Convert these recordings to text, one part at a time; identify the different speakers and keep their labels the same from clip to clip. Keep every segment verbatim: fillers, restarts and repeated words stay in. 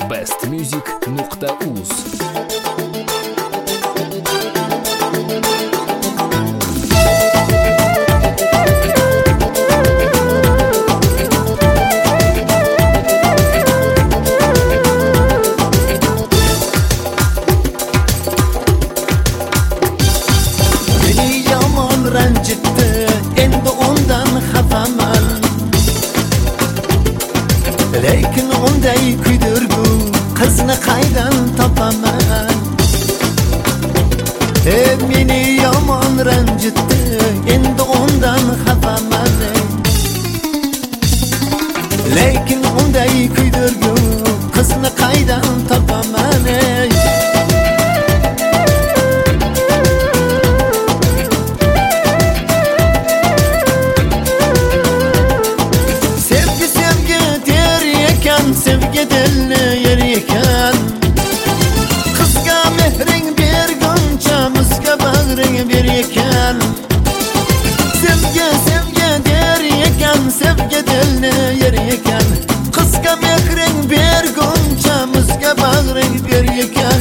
Speaker 1: best music nuqta uz.
Speaker 2: Lekin unday kuydirgu qizni qaydan topaman? E meni yomon ranjitdi, endi undan xafaman. Lekin unday kuydirgu qizni qaydan topaman? Sevgi dilni yer ekan, qizga mehring berguncha muzga bag'ring ber ekan. Sevgi sevgi der ekan, sevgi dilni yer ekan, qizga mehring berguncha muzga bag'ring ber ekan.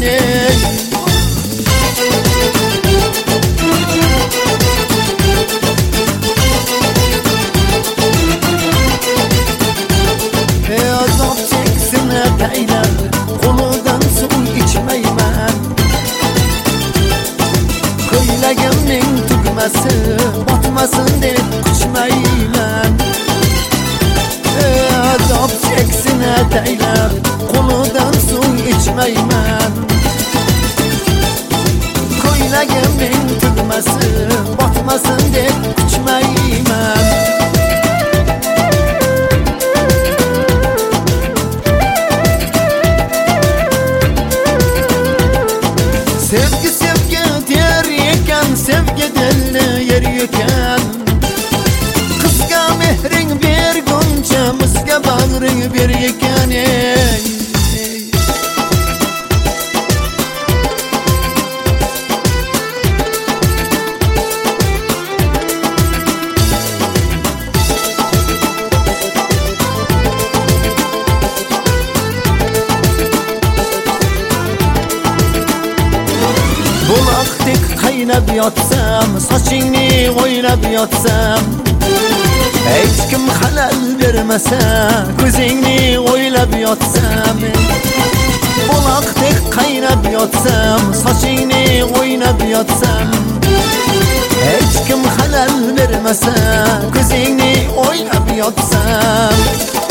Speaker 2: Qo'lidan suv ichmayman, ko'ylagimning tugmasi botmasin deb quchmayman. Azob cheksin ataylab, qo'lidan suv ichmayman, ko'ylagimning tugmasi botmasin deb quchmayman. Sevgi sevgi der ekan, sevgi dilni yer ekan, qizga mehring berguncha muzga bag'ring ber ekan. Buloqdek qaynab yotsam, sochingni o'ylab yotsam, hech kim xalal bermasa, ko'zingni o'ylab yotsam. Buloqdek qaynab yotsam, sochingni o'ylab yotsam, hech kim xalal bermasa, ko'zingni o'ylab yotsam.